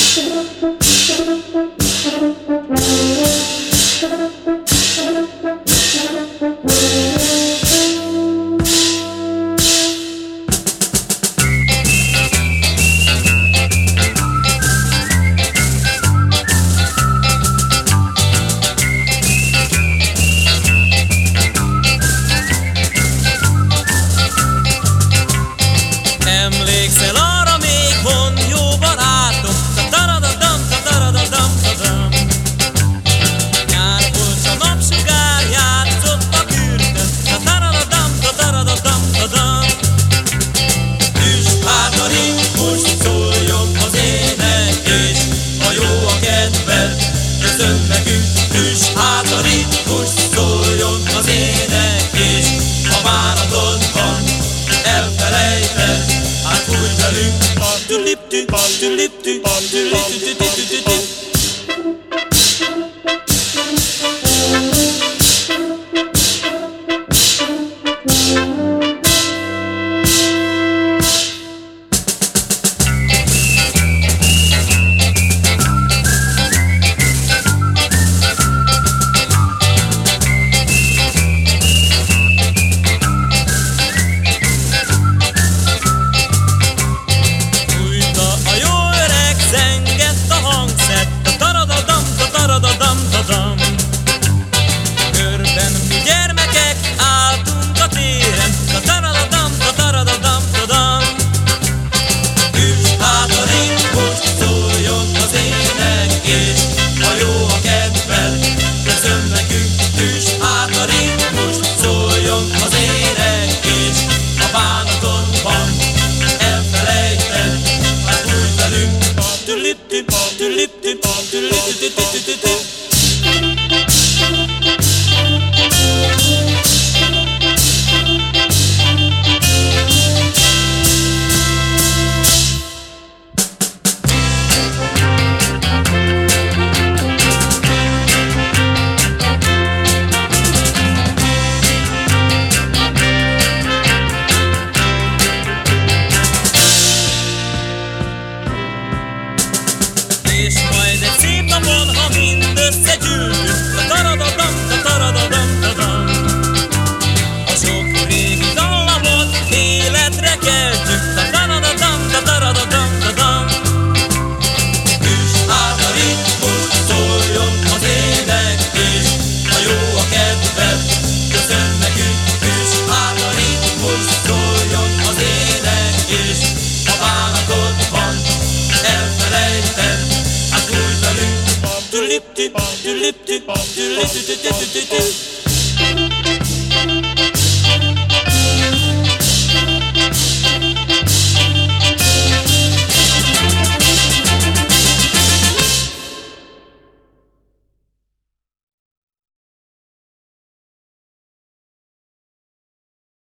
Emlékszel arra még, hon jó barátom? Ta-taradadam, ta-taradadam, ta-dam. Nyár volt, a napsugár játszott a kürtön. Ta-taradadam, ta-taradadam, ta-dam. Üss hát a ritmus, szóljon az éneklés, ha jó a kedved, köszön nekünk. Üss hát a ritmus, szóljon az éneklés, ha bánatod van, elfelejted, hát fújj velünk. Tüliptü, tüliptü, tüliptü. Körben mi gyermekek álltunk a téren. Ta-taradadam, ta-taradadam, ta-dam. Üss hát a ritmus, szóljon az éneklés, ha jó a kedved, köszön nekünk. Üss hát a ritmus, szóljon az éneklés, ha bánatod van, elfelejted, hát fújj velünk. Tüliptü, tüliptü, tüliptü. És majd egy szép napon, ha mind összegyűlünk, ta-taradadam, ta-taradadam, ta-dam. A sok régi dallamot életre keltjük, ta-taradadam, ta-taradadam, ta-dam. Üss hát a ritmus, szóljon az éneklés, ha jó a kedved, köszön nekünk. Üss hát a ritmus, szóljon az éneklés, ha bánatod van, elfelejted, hát fújj velünk. Tüliptü, tüliptü, tüliptü.